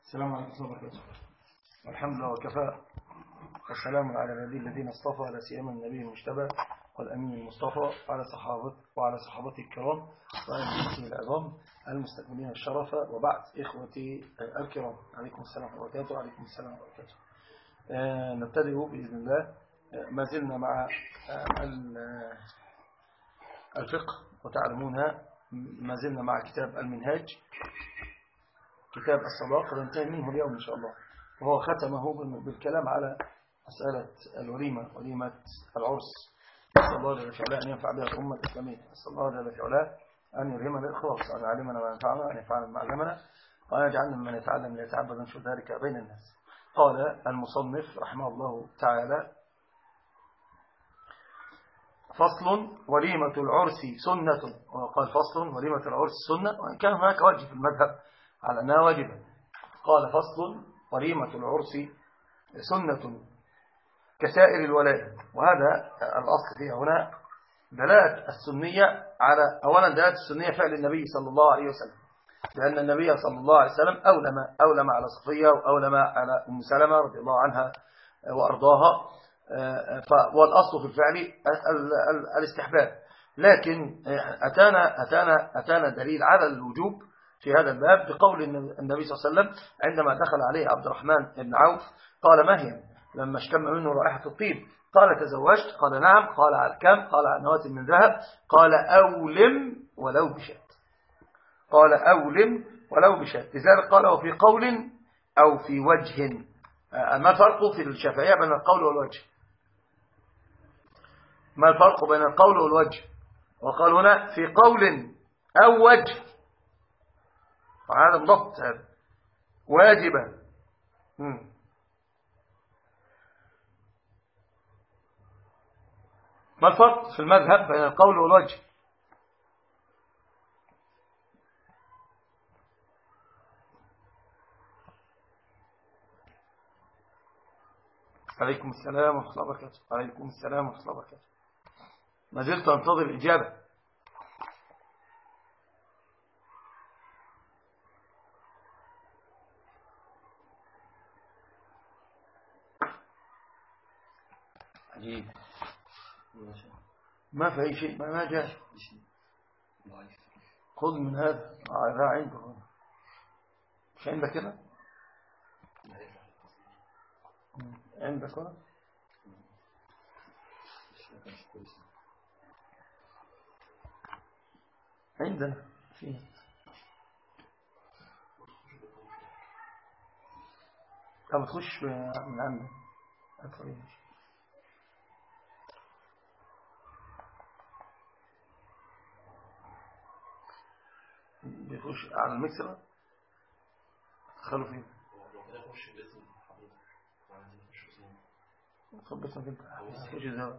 السلام عليكم ورحمة الله وبركاته. والحمد لله وكفى، والسلام على الذين اصطفى، لا سيما النبي المجتبى والأمين المصطفى وعلى صحابته الكرام وعلى المسلمين العظام المستكملين الشرف. وبعد، إخوتي الكرام، عليكم السلام ورحمة الله وبركاته. وعليكم السلام ورحمة الله وبركاته. نبتدئ بإذن الله. ما زلنا مع الفقه، وتعلمون ما زلنا مع كتاب المنهاج، كتاب الصلاة، قد انتهى منه اليوم إن شاء الله، وهو ختمه بالكلام على مسألة الوليمة، وليمة العرس. أسأل الله جل وعلا أن ينفع بها الأمة الإسلامية، أسأل الله جل وعلا أن يلهمنا الإخلاص، أن يعلمنا ما ينفعنا، أن ينفعنا ما علمنا، وأن يجعلنا ممن يتعلم ليتعبد ونشر ذلك بين الناس. قال المصنف رحمه الله تعالى: فصل: وليمة العرس سنة. وقال فصل: وليمة العرس سنة، وإن كان هناك وجه في المذهب على أنها واجبة. قال: فصل: وليمة العرس سنة كسائر الولائم. وهذا الأصل فيها هنا دلالة السنية على، أولا دلالة السنية فعل النبي صلى الله عليه وسلم، لأن النبي صلى الله عليه وسلم أولم على صفية، وأولم على أم سلمة رضي الله عنها وأرضاها، والأصل في الفعل الاستحباب. لكن أتانا دليل على الوجوب في هذا الباب بقول النبي صلى الله عليه وسلم عندما دخل عليه عبد الرحمن بن عوف قال: ما هي؟ لما اشتم منه رائحة الطيب قال: تزوجت؟ قال: نعم. قال: على كم؟ قال: على نواة من ذهب. قال: أولم ولو بشاة. قال: أولم ولو بشاة. لذلك قال: وفي قول أو في وجه. ما الفرق في الشافعية بين القول والوجه؟ ما الفرق بين القول والوجه؟ وقال هنا في قول أو وجه، وهذا الضبط هذا واجبا. ما الفرق في المذهب بين القول والوجه؟ عليكم السلام ورحمة الله وبركاته. عليكم السلام ورحمة الله وبركاته. ما زلت أنتظر الإجابة. عجيب، ما في أي شيء، ما جاء. خذ من هذا عنده، مش عندك كده؟ عندك هنا عندنا فيه. طب تخش من عندك بيخش على المكسر، تدخلوا فيه. طب بس انت خش ازاي؟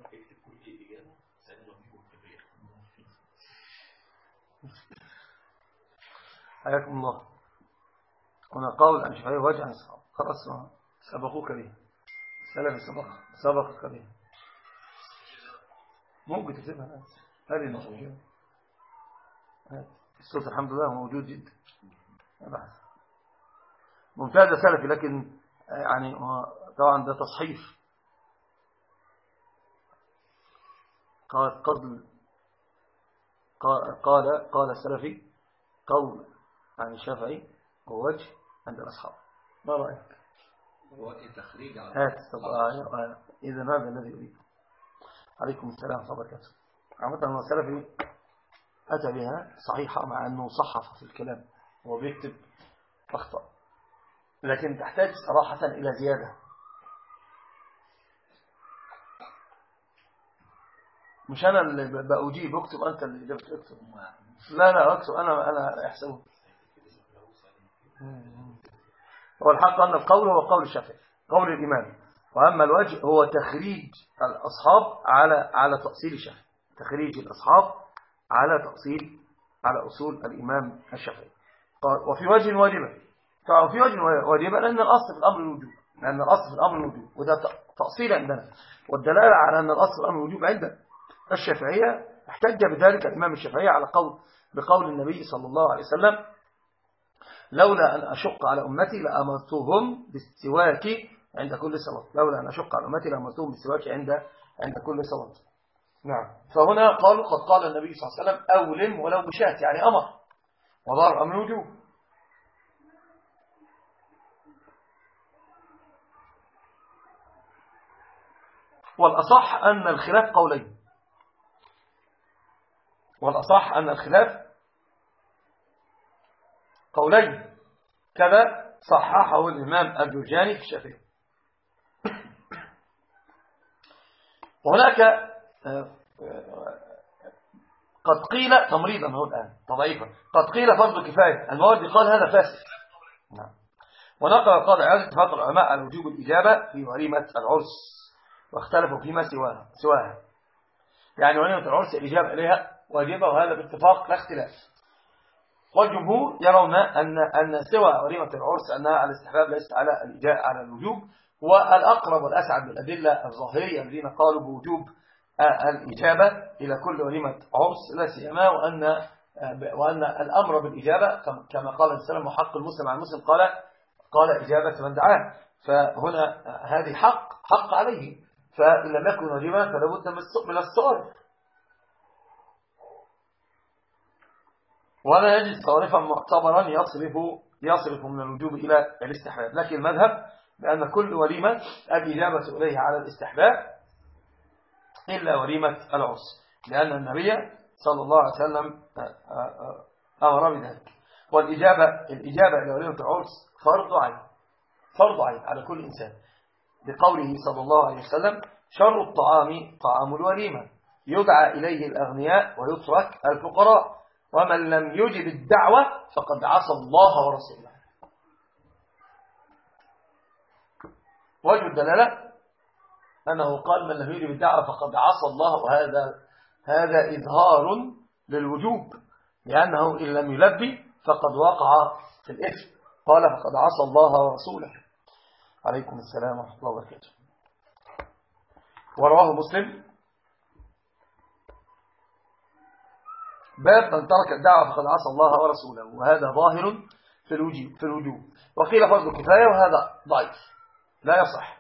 حياكم الله. هنا قول عن شفعي وجه عن الصحابة، خلاص سبقوك به، سلف سبقك به. ممكن تكتبها هذه المشكلة. الصوت الحمد لله موجود جدا، ممتاز سلفي، لكن يعني طبعا ده تصحيف. قال السلفي قول عن الشافعي ووجه عند الأصحاب. ما رأيك؟ وجه تخريج هات إذا هذا الذي أريد. عليكم السلام ورحمة الله وبركاته. عامة السلفي أتى بها صحيحة، مع أنه صحف في الكلام، هو بيكتب أخطأ، لكن تحتاج صراحة إلى زيادة. مش أنا اللي بأجيب، اكتب أنت اللي اكتب. لا اكتب أنا أحسبه. هو الحق أن القول هو قول الشافعي، قول الإمام، وأما الوجه هو تخريج الأصحاب على تأصيل الشافعي، تخريج الأصحاب على تأصيل على أصول الإمام الشافعي. وفي وجه واجبة. ففي وجه واجبة لأن الأصل في الأمر الوجوب، لأن الأصل في الأمر الوجوب، وده تأصيل عندنا. والدلالة على أن الأصل في الأمر الوجوب عند الشافعية احتج بذلك الإمام الشافعي بقول النبي صلى الله عليه وسلم: لولا أن أشق على أمتي لأمرتهم بالسواك عند كل صلاة. لولا أن أشق على أمتي لأمرتهم بالسواك عند كل صلاة. نعم. فهنا قالوا قد قال النبي صلى الله عليه وسلم أولم ولو بشاة، يعني أمر، وظهر أمر وجوب. والأصح أن الخلاف قولين، والأصح أن الخلاف قولين، كذا صححه الإمام الجرجاني في الشافعي. وهناك قد قيل تمريضا هو الآن تضعيفا، قد قيل فرض كفاية، المواد قال هذا فاسد. نعم. ونقل القاضي عياض اتفاق العلماء على وجوب الإجابة في وليمة العرس، واختلفوا فيما سواها. يعني وليمة العرس الإجابة إليها واجبة، وهذا باتفاق لا اختلاف. والجمهور يرون أن سوى وليمة العرس أنها على الاستحباب ليست على الإجابة على الوجوب. والأقرب والأسعد بالأدلة الظاهرية الذين قالوا بوجوب الإجابة إلى كل وليمة عرس، لا سيما وأن الأمر بالإجابة كما قال السلام وحق المسلم على المسلم قال إجابة من دعاه. فهنا هذه حق عليه، فإن لم يكن واجبا فلا بد من الصارف، ولا يجد صارفا معتبرا يصرف من الوجوب إلى الاستحباب. لكن المذهب بأن كل وليمة الإجابة إليها على الاستحباب إلا وليمة العرس، لأن النبي صلى الله عليه وسلم أمر بذلك. الإجابة إلى وليمة العرس فرض عين على كل إنسان، بقوله صلى الله عليه وسلم شر الطعام طعام الوليمة، يدعى إليه الأغنياء ويترك الفقراء، ومن لم يجب الدعوة فقد عصى الله ورسوله. وجه الدلالة أنه قال من لم يجب الدعوة فقد عصى الله، وهذا إظهار للوجوب، لأنه إن لم يلبي فقد وقع في الإثم، قال فقد عصى الله ورسوله. عليكم السلام ورحمة الله وبركاته. ورواه مسلم باب من ترك الدعوة فقد عصى الله ورسوله، وهذا ظاهر في الوجوب. وقيل فرض كفاية، وهذا ضعيف لا يصح.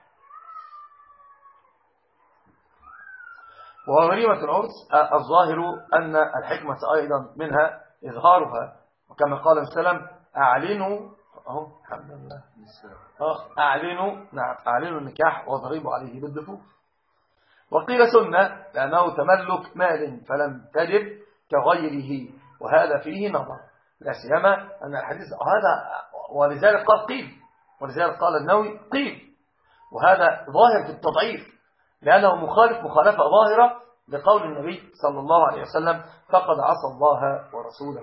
ووليمة العرس الظاهر أن الحكمة أيضا منها إظهارها، وكما قال السلام أعلنوا الحمد لله أعلنوا النكاح واضربوا عليه بالدفوف. وقيل سنة لأنه تملك مال فلم تجب كغيره، وهذا فيه نظر، لا سيما أن الحديث هذا، ولذلك قال النووي قيل، وهذا ظاهر في التضعيف، لأنه مخالف مخالفة ظاهرة لقول النبي صلى الله عليه وسلم فقد عصى الله ورسوله.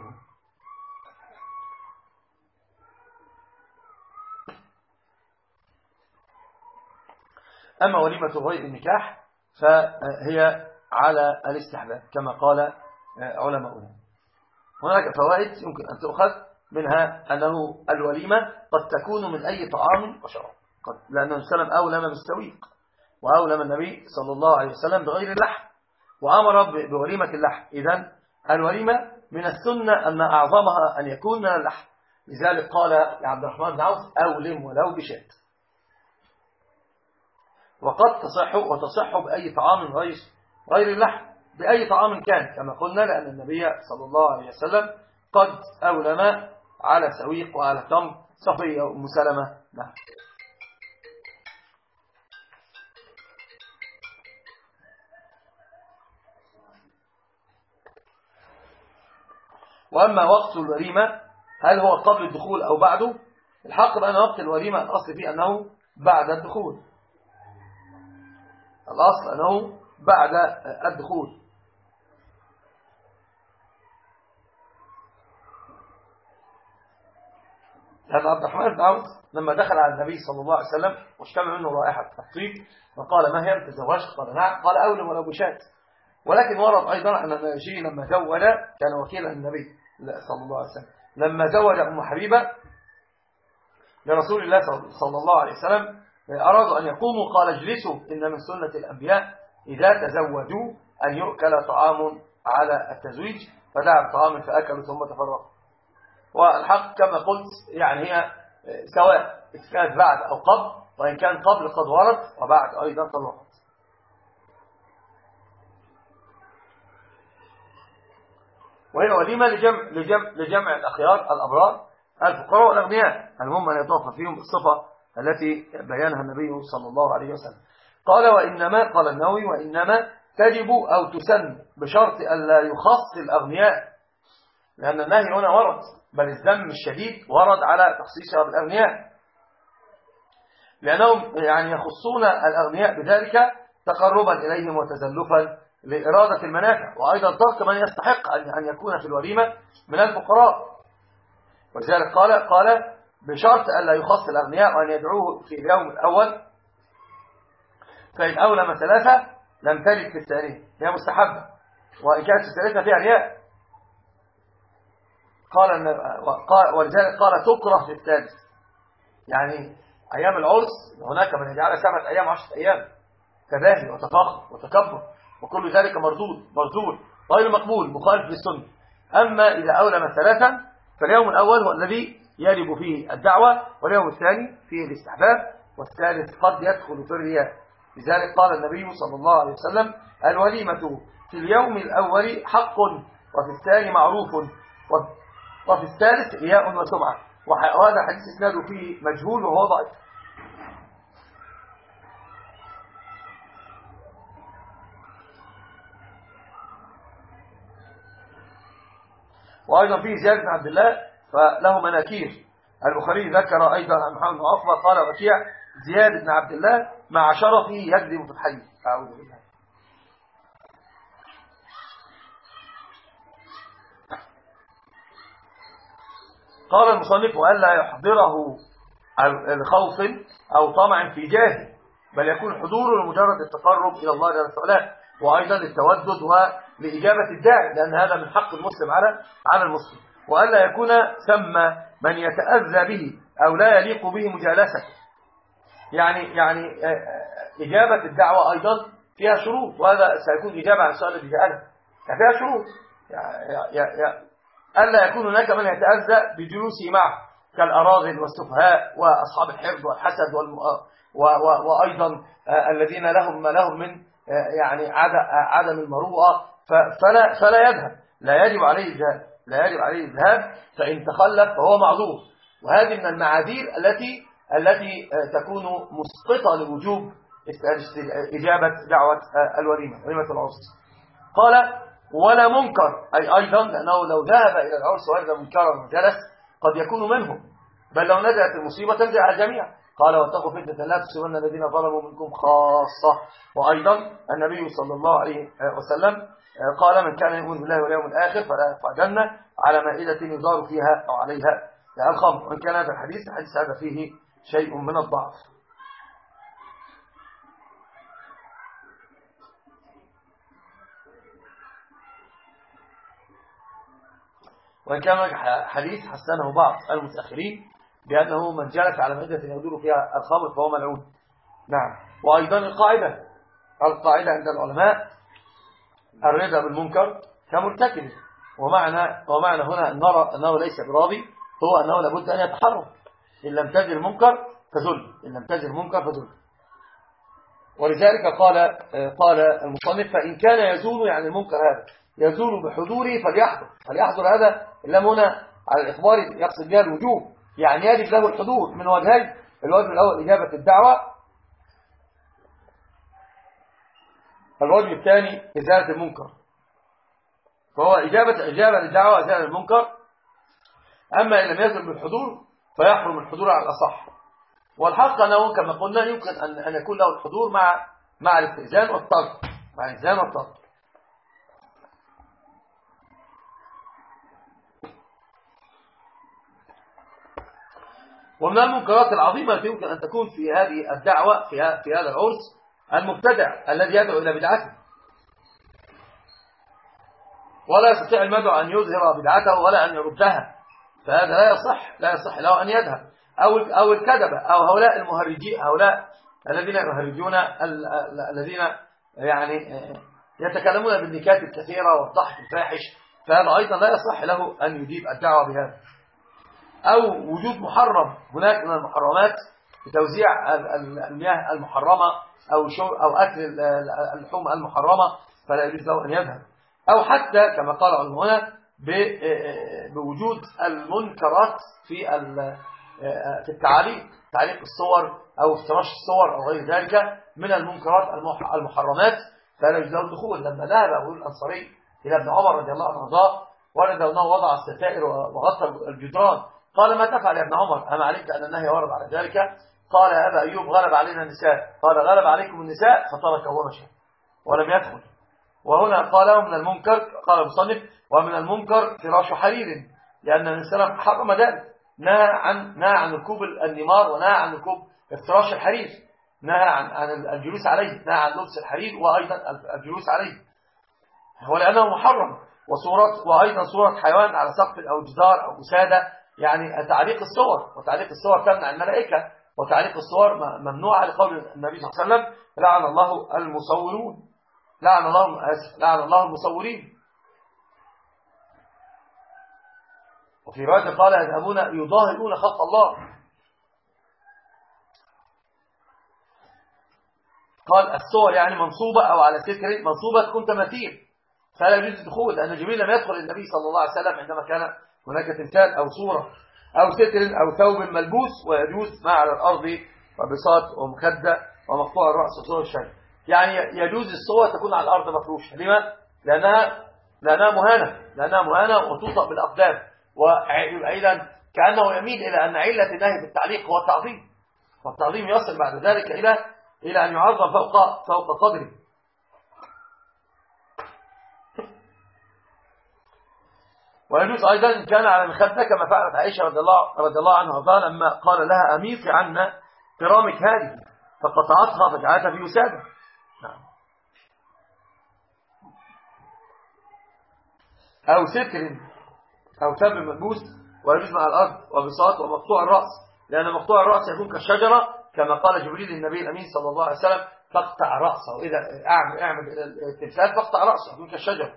أما وليمة غير النكاح فهي على الاستحباب كما قال علماؤنا. هناك فوائد يمكن أن تؤخذ منها، أنه الوليمة قد تكون من أي طعام وشراب، لأن السلام أولم بالسويق، وأولم النبي صلى الله عليه وسلم بغير اللحم، وأمر بوليمة اللحم. إذن الوليمة من السنة أن أعظمها أن يكون من اللحم، لذلك قال عبد الرحمن بن عوف أولم ولو بشاة. وقد تصح بأي طعام غير اللحم، بأي طعام كان كما قلنا، لأن النبي صلى الله عليه وسلم قد أولم على سويق وعلى تمر صفية وأم سلمة. نعم. وأما وقت الوليمة هل هو قبل الدخول أو بعده؟ الحق بأن وقت الوليمة الأصل فيه أنه بعد الدخول، الأصل أنه بعد الدخول. لأن عبد الرحمن بن عوف لما دخل على النبي صلى الله عليه وسلم واشتم منه رائحة الطيب وقال ما هي تزوجت؟ قال نعم. قال أولم ولو بشاة. ولكن ورد أيضا أن النبي لما زوج كان وكيلا النبي صلى الله عليه وسلم، لما زوج أم حبيبة لرسول الله صلى الله عليه وسلم أرادوا أن يقوموا، قال اجلسوا إن من سنة الأنبياء إذا تزوجوا أن يؤكل طعام على التزويج، فدعا بطعام فأكلوا ثم تفرقوا. والحق كما قلت يعني هي سواء كانت بعد أو قبل، وإن كان قبل قد ورد وبعد أيضا قد ورد. وهي وليمة لجمع الأخيار الأبرار الفقراء والأغنياء المهم أن يتوفى فيهم بالصفة التي بيانها النبي صلى الله عليه وسلم. قال النووي وإنما تجب أو تسن بشرط ألا يخص الأغنياء، لأن النهي هنا ورد، بل الذم الشديد ورد على تخصيصها بالأغنياء، لأنهم يعني يخصون الأغنياء بذلك تقربا إليهم وتزلفا لإرادة المنافع، وأيضا ترك من يستحق أن يكون في الوليمة من الفقراء. ولذلك قال بشرط ألا يخص الأغنياء وأن يدعوه في اليوم الأول، فإن أولم ثلاثة لم تلد في الثانية، هي مستحبة، وإن كانت في الثالثة فيها رياء. ولذلك قال تكره في الثالث، يعني أيام العرس هناك من يجعل 7 أيام 10 أيام تباهي وتفاخر وتكبر، وكل ذلك مرذول غير مقبول مخالف للسنة. أما إذا أولم ثلاثا فاليوم الأول هو الذي يجب فيه الدعوة، واليوم الثاني فيه الاستحباب، والثالث قد يدخل في الرياء. لذلك قال النبي صلى الله عليه وسلم الوليمة في اليوم الأول حق، وفي الثاني معروف، وفي الثالث رياء وسمعة. وهذا حديث اسناده فيه مجهول وهو ضعيف. وأيضا فيه زياد بن عبد الله فله مناكير. البخاري ذكر أيضا عن محمد بن عقبة قال وكيع زياد بن عبد الله مع شرفه يكذب في الحديث. أعوذ بالله. قال المصنف وألا يحضره الخوف أو طمع في جاهه، بل يكون حضوره لمجرد التقرب إلى الله جل وعلا، وأيضا للتودد ولإجابة الداعي، لأن هذا من حق المسلم على المسلم. وألا يكون ثم من يتأذى به أو لا يليق به مجالسته. يعني إجابة الدعوة أيضا فيها شروط، وهذا سيكون إجابة عن السؤال الذي سأله. فيها شروط، ألا يكون هناك من يتأذى بجلوسه معه كالأراذل والسفهاء وأصحاب الحقد والحسد وأيضا الذين لهم من يعني عدم المروءة، فلا يذهب، لا يجب عليه الذهاب، فإن تخلف فهو معذور. وهذه من المعاذير التي تكون مسقطة لوجوب إجابة دعوة الوليمة، وليمة العرس. قال ولا منكر، أي أيضا لأنه لو ذهب إلى العرس وجد منكرا وجلس قد يكون منهم، بل لو نزلت المصيبة تنزل على الجميع. قال واتقوا فتنة لا تصيبن الذين ظلموا منكم خاصة. وأيضا النبي صلى الله عليه وسلم قال من كان يؤمن بالله واليوم الآخر فلا يقع جنة على مائدة يدار فيها أو عليها الخمر. وإن كان هذا الحديث هذا فيه شيء من الضعف. وإن كان حديث حسنه بعض المتأخرين بأنه من جلس على مائدة يدور فيها الخمر فهو ملعون. نعم. وأيضا القاعدة عند العلماء الرضا بالمنكر كمرتكب، ومعنى هنا أن نرى أنه ليس براضي، هو أنه لابد أن يتحرم. إن لم تجد المنكر فذل. ولذلك قال المصنف فإن كان يزول يعني المنكر هذا يزول بحضوره فليحضر. هذا اللام هنا على الإخبار يقصد بها الوجوب، يعني يجب له الحضور من وجهين: الوجه الأول إجابة الدعوة، الوجه الثاني إزالة المنكر. فهو إجابة للدعوة وإزالة المنكر. أما إن لم يزل بالحضور فيحرم الحضور على الأصح. والحق أنه كما قلنا يمكن أن يكون له الحضور مع الاستئذان والطرد. ومن المنكرات العظيمة التي يمكن أن تكون في هذه الدعوة في هذا العرس المبتدع الذي يدعو إلى بدعته، ولا يستطيع المدعو أن يظهر بدعته ولا أن يردها، فهذا لا يصح له أن يذهب. أو الكذبة أو هؤلاء المهرجين، هؤلاء الذين يهرجون، الذين يعني يتكلمون بالنكات الكثيرة والضحك الفاحش، فهذا أيضا لا يصح له أن يجيب الدعوة بهذا. أو وجود محرم هناك من المحرمات بتوزيع المياه المحرمة أو أكل اللحوم المحرمة، فلا يجوز له أن يذهب. أو حتى كما قال علماء بوجود المنكرات في التعليق، تعليق الصور أو افتراش الصور أو غير ذلك من المنكرات المحرمات، فلا يجوز له الدخول. لما ذهب أبو الأنصاري إلى ابن عمر رضي الله عنه وارضاه ورد أنه وضع الستائر وغطى الجدران، قال ما تفعل يا ابن عمر؟ أما علمت أن النهي ورد على ذلك؟ قال يا أبا أيوب غلب علينا النساء. قال غلب عليكم النساء، فترك ومشى ولم يدخل. وهنا قال من المنكر، قال المصنف ومن المنكر فراش حرير، لأن النبي صلى الله عليه وسلم حرم ذلك، نهى عن ركوب النمار، ونهى عن ركوب افتراش الحرير، نهى عن الجلوس عليه، نهى عن لبس الحرير وأيضا الجلوس عليه، ولأنه محرم. وأيضا صورة حيوان على سقف أو جدار أو وسادة، يعني تعليق الصور، وتعليق الصور تمنع الملائكة، وتعليق الصور ممنوعة لقول النبي صلى الله عليه وسلم لعن الله المصورون، لعن الله المصورين. وفي رواية قال يذهبون يضاهئون خلق الله. قال الصور يعني منصوبة أو على ستر منصوبة تكون تماثيل، فلا يجوز الدخول، لأن جبريل لم يدخل النبي صلى الله عليه وسلم عندما كان هناك تمثال أو صورة أو ستر أو ثوب ملبوس، ويجوز ما على الأرض وبساط ومخدة ومقطوع الرأس وصور الشيء. يعني يجوز الصور تكون على الأرض مفروشة. لما؟ لأنها مهانة وتوطأ بالأقدام، وأيضا كأنه يميل إلى أن علة النهي في التعليق هو التعظيم، والتعظيم يصل بعد ذلك إلى أن يعظم فوق قدره. ويجوز أيضا إن كان على مخدة، كما فعلت عائشة رضي الله عنها وارضاها لما قال لها أميطي عنا كرامك هذه، فقطعتها فجعلتها في وسادة. أو ستر أو ثوب ملبوس، ويجوز مع الأرض وبساط ومقطوع الرأس، لأن مقطوع الرأس يكون كالشجرة، كما قال جبريل للنبي الأمين صلى الله عليه وسلم فاقطع رأسه، إذا أعمل إلى التمثال فاقطع رأسه يكون كالشجرة،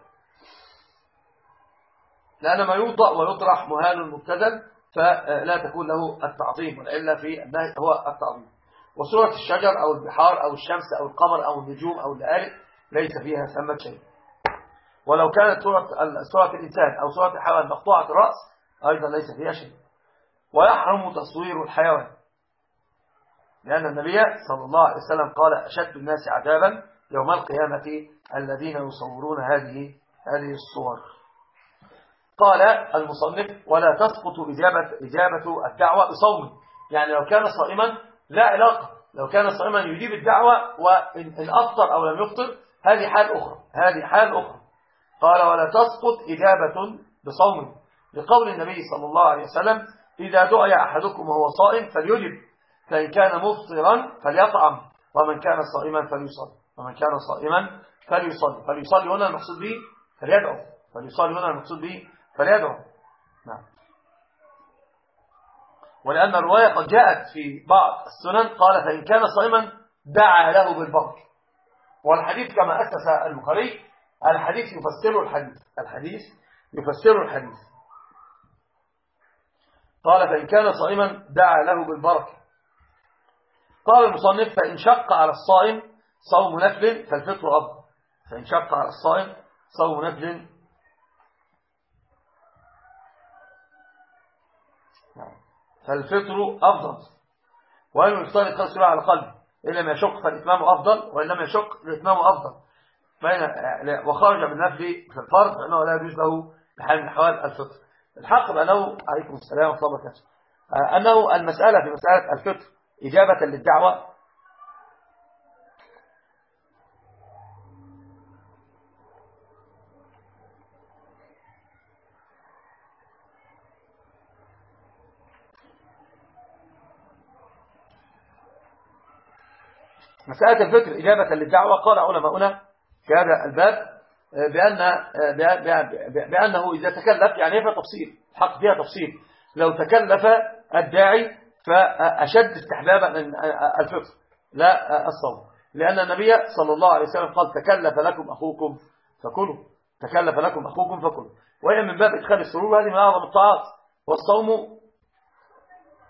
لأن ما يوضع ويطرح مهان مبتذل، فلا تكون له التعظيم، والعلة في النهي هو التعظيم. وصورة الشجر أو البحار أو الشمس أو القمر أو النجوم أو اللآلئ ليس فيها ثمة شيء. ولو كانت صورة الإنسان أو صورة الحيوان مقطوعة الرأس أيضا ليس فيها شيء. ويحرم تصوير الحيوان، لأن النبي صلى الله عليه وسلم قال أشد الناس عذابا يوم القيامة الذين يصورون هذه الصور. قال المصنف ولا تسقط إجابة الدعوة بصوم، يعني لو كان صائما لا علاقة، لو كان صائما يجيب الدعوة وإن أفطر أو لم يفطر هذه حال أخرى. قال ولا تسقط إجابة بصوم، لقول النبي صلى الله عليه وسلم إذا دعي أحدكم وهو صائم فليجب، فإن كان مفطرا فليطعم، ومن كان صائما فليصلي. فليصلي هنا المقصود به فليدعو. نعم. ولأن الرواية قد جاءت في بعض السنن قال فإن كان صائما دعا له بالبركة، والحديث كما أسس البخاري الحديث يفسر الحديث. قال فإن كان صائما دعا له بالبركة. قال المصنف فإن شق على الصائم صوم نفل فالفطر أفضل. فإن شق على الصائم صوم نفل فالفطر أفضل، وإن يفترض قصر على قلبه، إن لم يشق فالإتمام أفضل، وإن لم يشق الإتمام أفضل. وخرج بالنفل في الفرض فإنه لا يجوز له بحال من أحوال الفطر. الحق بأنه عليكم السلام ورحمة الله وبركاته أنه المسألة في مسألة الفطر إجابة للدعوة مسألة الفطر إجابة للدعوة. قال علماؤنا في هذا الباب بأنه إذا تكلف، يعني فيها تفصيل، الحق فيها تفصيل، لو تكلف الداعي فأشد استحبابا الفطر لا الصوم، لأن النبي صلى الله عليه وسلم قال تكلف لكم أخوكم فكلوا، وهي من باب إدخال السرور، هذه من أعظم الطاعات. والصوم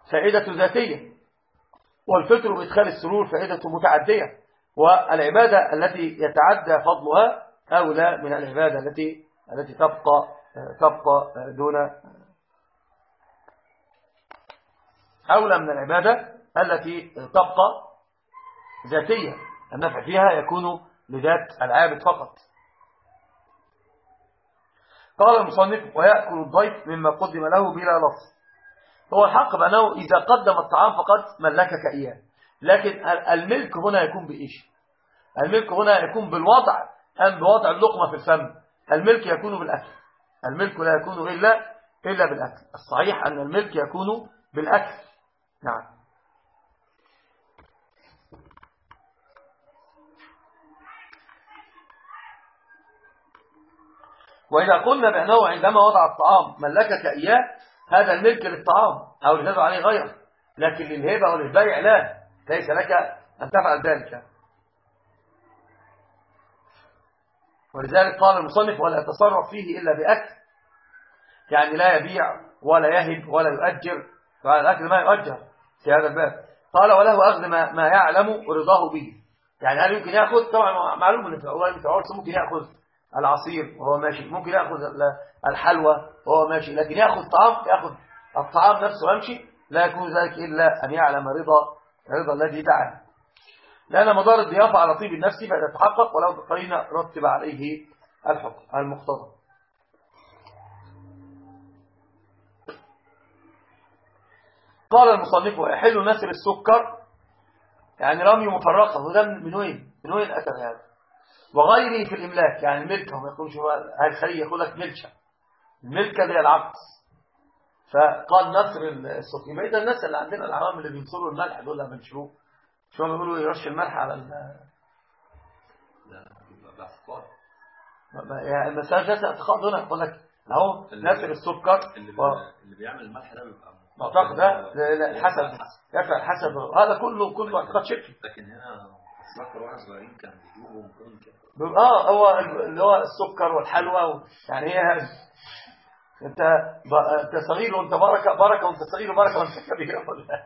فائدة ذاتية، والفطر بإدخال السرور فائدة متعدية، والعبادة التي يتعدى فضلها أولى من العبادة التي تبقى دون، أولى من العبادة التي تبقى ذاتية، النفع فيها يكون لذات العابد فقط. قال المصنف: ويأكل الضيف مما قدم له بلا لفظ. هو الحق بأنه إذا قدم الطعام فقط ملكك إياه، لكن الملك هنا يكون بإيش؟ الملك هنا يكون بالوضع أم بوضع اللقمة في الفم؟ الملك يكون بالأكل، الملك لا يكون إلا بالأكل. الصحيح أن الملك يكون بالأكل. نعم. وإذا قلنا بأنه عندما وضع الطعام ملكك إياه، هذا الملك للطعام أو لتدعو عليه غيره، لكن للهبة وللبيع لا، ليس لك أن تفعل ذلك. ولذلك قال المصنف: ولا يتصرف فيه إلا بأكل، يعني لا يبيع ولا يهب ولا يؤجر، فعلى الأكل ما يؤجر في هذا الباب. قال: وله أخذ ما يعلم رضاه به، يعني هل يمكن يأخذ؟ طبعا معلوم أن في العرس ممكن يأخذ العصير وهو ماشي، ممكن يأخذ الحلوى وهو ماشي، لكن يأخذ الطعام نفسه ويمشي، لا يكون ذلك إلا أن يعلم رضا الذي دعا، لأن مدار الضيافة على طيب النفس فيتحقق ولو بقرينة رتب عليه الحكم المقتضى. قال المصنف: ويحل نسر السكر، يعني رمي مفرقة، وده من وين أتى هذا؟ وغيره في الإملاك، يعني الملكة، وما يقولش هاي الخلية يقول لك ملكة، الملكة دي العقص. فقال نصر السكر، يبقى إذا الناس اللي عندنا العوام اللي بينصروا الملح دول لما بنشوفوه شو بيقولوا يرش الملح على يعني المساج ده اعتقاد هنا يقول لك اهو نسر السكر اللي بيعمل الملح ده بيبقى معتقد ده الحسب، يفعل حسب، هذا كله اعتقاد شركي. لكن هنا السكر واحد صغيرين كان بيجيبوا ممكن كده هو اللي هو السكر والحلوى يعني هي هذه. انت صغير وانت بركه وانت صغير وبركه وانت كبير.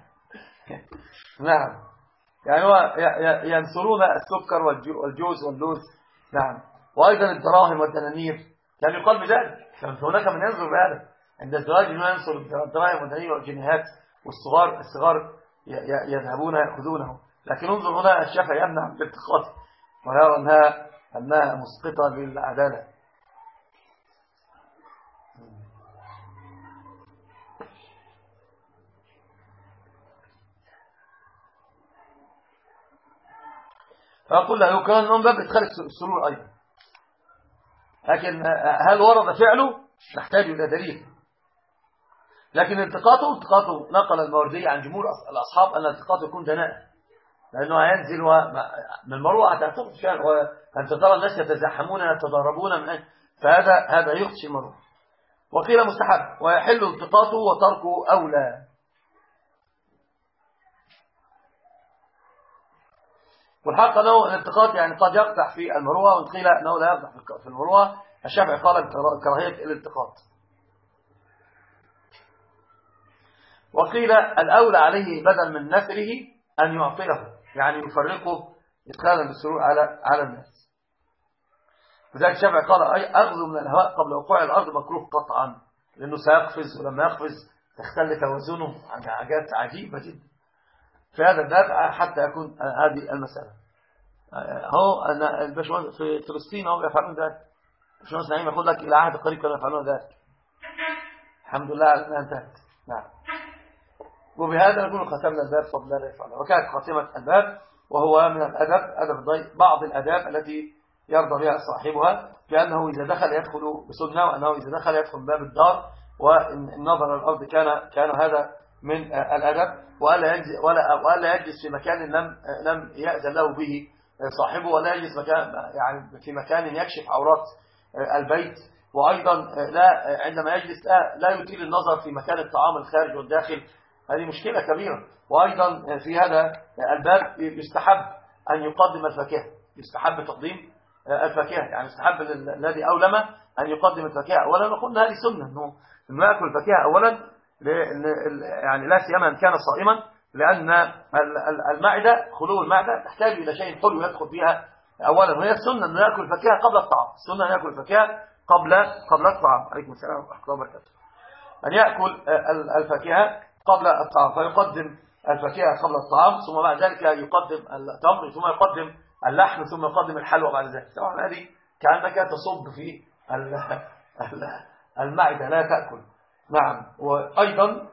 نعم، يعني هو ينصرون السكر والجوز واللوز. نعم، وايضا الدراهم والدنانير، لم يقال بذلك، كان هناك من ينظر بهذا عند الزواج، انه ينصر الدراهم والدنانير والجنيهات، والصغار يذهبون ياخذونه. لكن انظر هنا الشافعي يمنع من الالتقاط ويرى انها مسقطه للعداله. فأقول له يكون من باب إدخال السرور أيضا، لكن هل ورد فعله؟ نحتاج إلى دليل. لكن التقاطه نقل الماوردي عن جمهور الأصحاب أن التقاطه يكون دناء، لأنه هينزل من المروءة هتعتقد فعلا، وأنت ترى الناس يتزاحمون يتضاربون فهذا يخشي المروءة. وقيل مستحب، ويحل التقاطه وتركه أولى. والحق أنه الالتقاط يعني قد يقدح في المروءة، وقيل أنه لا يقدح في المروءة. الشافعي قال كراهية الالتقاط. وقيل الأولى عليه بدل من نثره أن يعطيه، يعني يفرقه إدخالا بالسرور على الناس. وذلك الشافعي قال أخذ من الهواء قبل وقوع الأرض مكروه قطعا، لأنه سيقفز، ولما يقفز تختل توازنه، حاجات عجيبة جدا في هذا الباب حتى يكون هذه المسألة. هو أن الباشمهندس في فلسطين هم يفعلون ذلك، الباشمهندس نعيم يقول لك إلى عهد قريب كانوا يفعلون ذلك، الحمد لله على أنها انتهت. نعم، وبهذا نكون ختمنا الباب فضل الله يفعله. وكانت خاتمة الباب وهو من الأدب، أدب الضيف، بعض الأداب التي يرضى بها صاحبها، بأنه إذا دخل يدخل بسنة، وأنه إذا دخل يدخل باب الدار، والنظر الأرض كان هذا من الأدب، وألا يجلس في مكان لم يأذن له به صاحبه، ولا يجلس يعني في مكان يكشف عورات البيت. وأيضا عندما يجلس لا يطيل النظر في مكان الطعام الخارج والداخل، هذه مشكلة كبيرة. وأيضا في هذا الباب يستحب أن يقدم الفاكهة، يستحب تقديم الفاكهة، يعني يستحب الذي أولم أن يقدم الفاكهة أولا. وقلنا هذه سنة، أنه يأكل الفاكهة أولا يعني لا سيما ان كان صائما، لان المعده، خلو المعده تحتاج الى شيء حلو يدخل فيها اولا، وهي السنه انه ياكل الفاكهه قبل الطعام. السنه ان ياكل الفاكهه قبل الطعام. عليكم السلام ورحمه الله وبركاته. ان ياكل الفاكهه قبل الطعام، فيقدم الفاكهه قبل الطعام، ثم بعد ذلك يقدم التمر، ثم يقدم اللحم، ثم يقدم الحلوى بعد ذلك. طبعا هذه كانك تصب في المعده لا تاكل. نعم. وايضا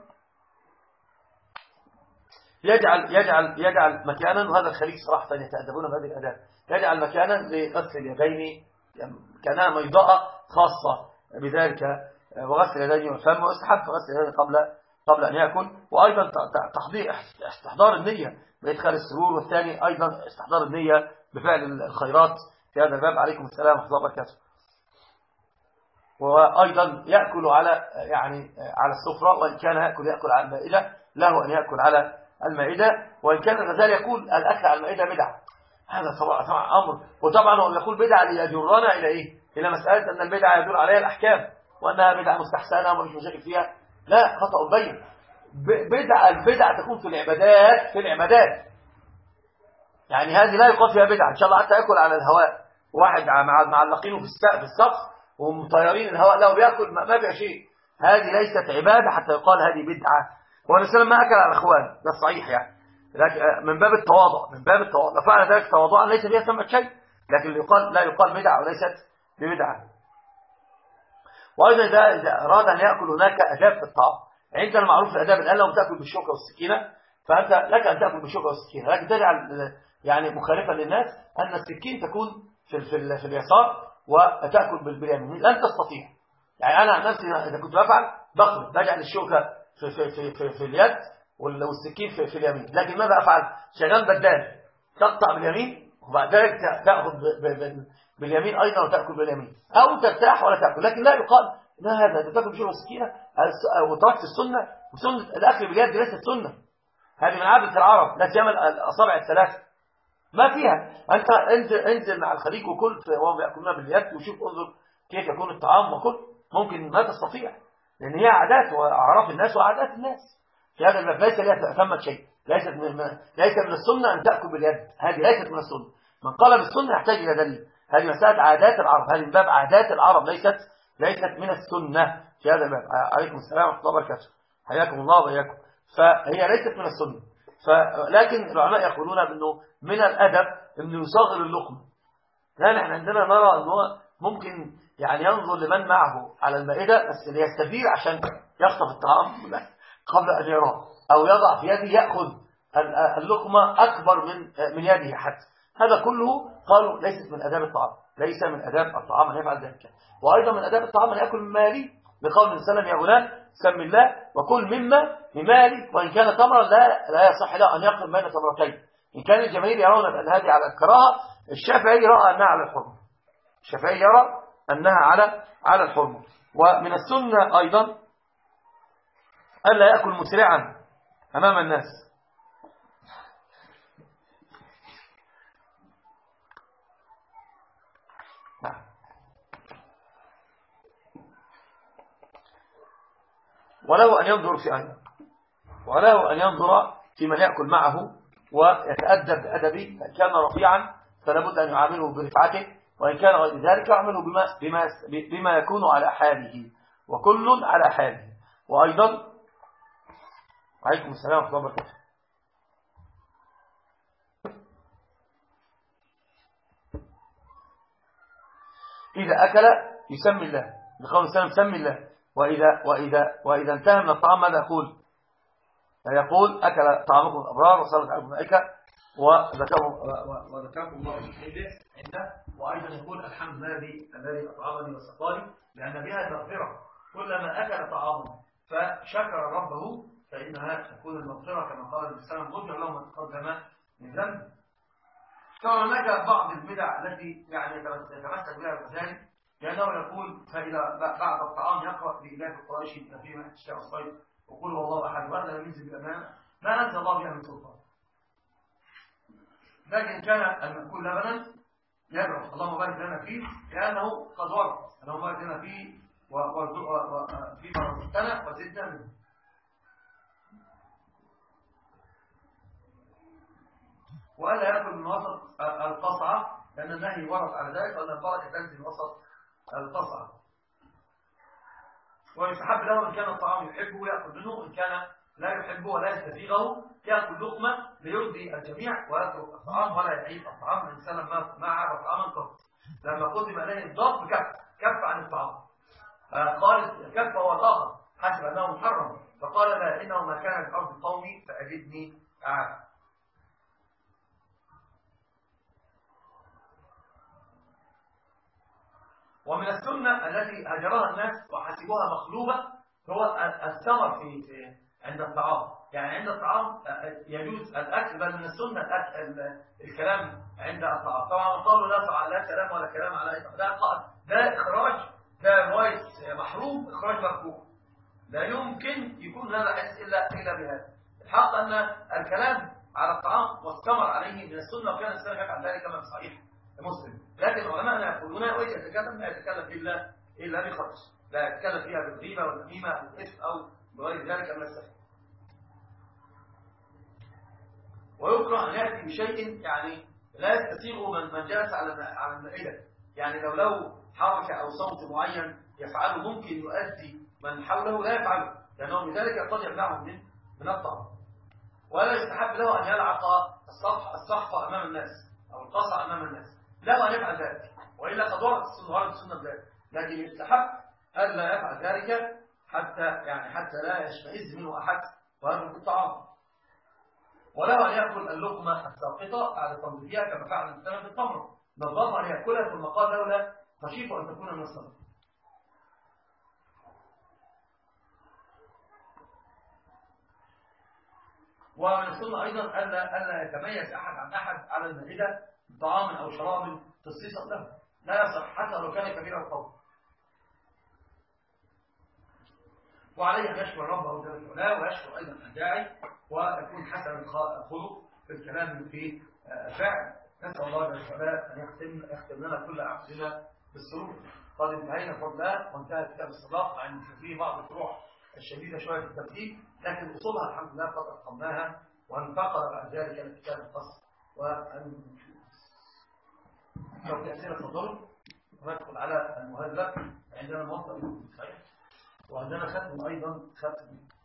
يجعل مكانا، وهذا الخليج صراحه يتادبون بهذه الاداب، يجعل مكانا لغسل اليدين كانها ميضاء خاصه بذلك، وغسل اليدين والفم، ويستحب غسل اليدين قبل ان ياكل. وايضا استحضار النيه بادخال السرور، والثاني ايضا استحضار النيه بفعل الخيرات في هذا الباب. عليكم السلام ورحمه الله وبركاته. وايضا ياكل على السفره، وان كان ياكل على المائده له ان ياكل على المائده، وان كان الغزالي يقول الاكل على المائده بدعه. هذا طبعا امر، وطبعا هو يقول بدعه ليجرنا الى ايه؟ الى مساله ان البدعه يدل عليها الاحكام، وانها بدعه مستحسنه ومش مشاكل فيها. لا، خطا بين. البدعه تكون في العبادات. يعني هذه لا يقال فيها بدعه. ان شاء الله حتى ياكل على الهواء، واحد معلقينه في السقف ومطيرين الهواء له بياكل، ما فيها شيء. هذه ليست عباده حتى يقال هذه بدعه. والنبي صلى الله عليه وسلم ما اكل على الاخوان، ده الصحيح يعني، لكن من باب التواضع فعل ذلك تواضعا ليس فيها ثمة شيء، لكن لا يقال بدعه وليست ببدعه. وايضا اذا اراد ان ياكل، هناك اداب في الطعام. عندنا المعروف الاداب، الان لو تاكل بالشوكه والسكينه فانت لك ان تاكل بالشوكه والسكينه، لكن تجعل يعني مخالفا للناس ان السكين تكون في اليسار وتاكل باليمين، لن تستطيع. يعني انا عن نفسي اذا كنت بفعل بجعل الشوكه في اليد والسكين في اليمين، لكن ماذا افعل؟ شغال بدال، تقطع باليمين وبعد ذلك تاخذ باليمين ايضا وتاكل باليمين، او ترتاح ولا تاكل. لكن لا يقال ما هذا تاكل بشوكه والسكينه وتركت السنه. وسنه الاكل باليد ليست سنه، هذه من عاده العرب، لا سيما الاصابع الثلاثه ما فيها. انت انزل مع الخليج وكل وهم بياكلون باليد، وشوف انظر كيف يكون الطعام وكل. ممكن ما تستطيع، لان هي عادات واعراف الناس وعادات الناس. في هذا الباب ليس لها ثمة شيء، ليس من السنه ان تاكل باليد، هذه ليست من السنه. من قال بالسنه يحتاج الى دليل. هذه مساله عادات العرب، هذه من باب عادات العرب، ليست من السنه في هذا الباب. عليكم السلام ورحمه الله وبركاته، حياكم الله وإياكم. فهي ليست من السنه. لكن العلماء يقولون انه من الادب انه يصغر اللقمه. لا، نحن عندنا نرى انه ممكن يعني ينظر لمن معه على المائده بس ليستدير عشان يخطف الطعام قبل ان يراه، او يضع في يده ياخذ اللقمه اكبر من يده حتى. هذا كله قالوا ليست من اداب الطعام، ليس من اداب الطعام ان يفعل ذلك. وايضا من اداب الطعام ان ياكل مما يليه، بقول النبي صلى الله عليه وسلم: يا غلام سم الله وكل مما يلي، وان كان تمرا لا يصح له ان يقرن بين تمرتين. ان كان الجماهير يرون ان هذه على الكراهه، الشافعي راى انها على الحرمه. الشافعي يرى انها على الحرمه. ومن السنه ايضا الا ياكل مسرعا امام الناس. وله أن ينظر وله أن ينظر في من يأكل معه ويتأدب بأدبه. فإن كان رفيعا فلا بد أن يعامله برفعته، وإن كان غير ذلك يعامله بما يكون على حاله، وكل على حاله. وأيضا عليكم السلام ورحمة الله وبركاته. إذا أكل يسمي الله، بقول السلام سمي الله. وإذا انتهى من الطعام ماذا يقول؟ أكل طعامكم الأبرار وصلت عليكم الملائكة وذكركم الله عنده. وأيضا يقول: الحمد الذي أطعمني وسقاني، لأن بها المغفرة. كلما أكل طعاما فشكر ربه فإنها تكون المغفرة، كما قال النبي صلى الله عليه وسلم: غفر له ما تقدم من ذنبه. طبعا هناك بعض البدع التي يعني يتمسك بها الغزالي، لأنه يقول: فإذا بعد الطعام يقرأ بإله قريش فيما تشتاء الصيد وقل والله أحد، وهذا لم ينزل بالأمانة ما أنزل الله بها من سلطان. لكن كان المأكول لبنا يدعو: اللهم بارك لنا فيه، لأنه قد ورد: اللهم بارك لنا فيه وفيما رزقتنا وزدنا منه. وألا يأكل من وسط القصعة، لأن النهي ورد على ذلك، وأن البركة تنزل وسط القصعة. ويستحب له إن كان الطعام يحبه يأكل منه، إن كان لا يحبه ولا يستفيغه يأكل لقمة ليرضي الجميع ويترك الطعام ولا يعيب الطعام. الإنسان ما عاب طعاما قط، لما قدم إليه الضب كف عن الطعام، قال الكف هو الآخر حسب أنه محرم، فقال لا، إنه ما كان في أرض قومي فأجدني أعاب. ومن السنة التي هجرها الناس وحسبوها مخلوبة هو الثمر في عند الطعام. يعني عند الطعام يجوز الأكل، بل من السنة الكلام عند الطعام. طبعا قالوا لا كلام ولا كلام على ده إخراج، ده رواية محروم، إخراج مرفوع، لا يمكن يكون هذا حس إلا بهذا. الحق أن الكلام على الطعام والثمر عليه من السنة، وكان السنة يفعل ذلك كما في صحيح مسلم. لكن العلماء يقولون وإذا يتكلم لا يتكلم إلا بخرج، لا يتكلم فيها بالغيبة والنميمة أو الإثم أو بغير ذلك من السفر. ويكره أن يأتي بشيء يعني لا يستسيغه من جالس على المائدة، يعني لو حركة أو صوت معين يفعله ممكن يؤدي من حوله لا يفعله، لأنه بذلك قد يمنعهم من الطعام. ولا يستحب له أن يلعق الصحف أمام الناس أو القصع أمام الناس، لا أن يفعل ذلك، وإلا قد ورد السنة بذلك، لكن يستحب ألا يفعل ذلك حتى لا يشمئز منه أحد ويترك الطعام. وله أن يأكل اللقمة الساقطة بعد تنظيفها كما فعل الإنسان في التمر، نظمها أن يأكلها ثم قال لولا خشيت أن تكون من الصدقة. ومن السنة أيضا ألا يتميز أحد عن أحد على المائدة بطعام أو شراب خصيصا له، لا يصح حتى لو كان كبير القوم. وعليه أن يشكر ربه جل وعلا، ويشكر أيضا الداعي، ويكون حسن الخلق في الكلام في الفعل. نسأل الله جل وعلا أن يختم لنا كل أعمالنا بالسرور. قد انتهينا بفضل الله وانتهى كتاب الصلاة، مع أن فيه بعض الفروع الشديدة شوية في الترتيب، لكن أصولها الحمد لله قد أتقناها، وانتقل بعد ذلك الكتاب القصر. وأن لو في أسئلة تفضلوا وندخل على المهذب. عندنا موطأ صحيح، وعندنا ختم أيضا ختم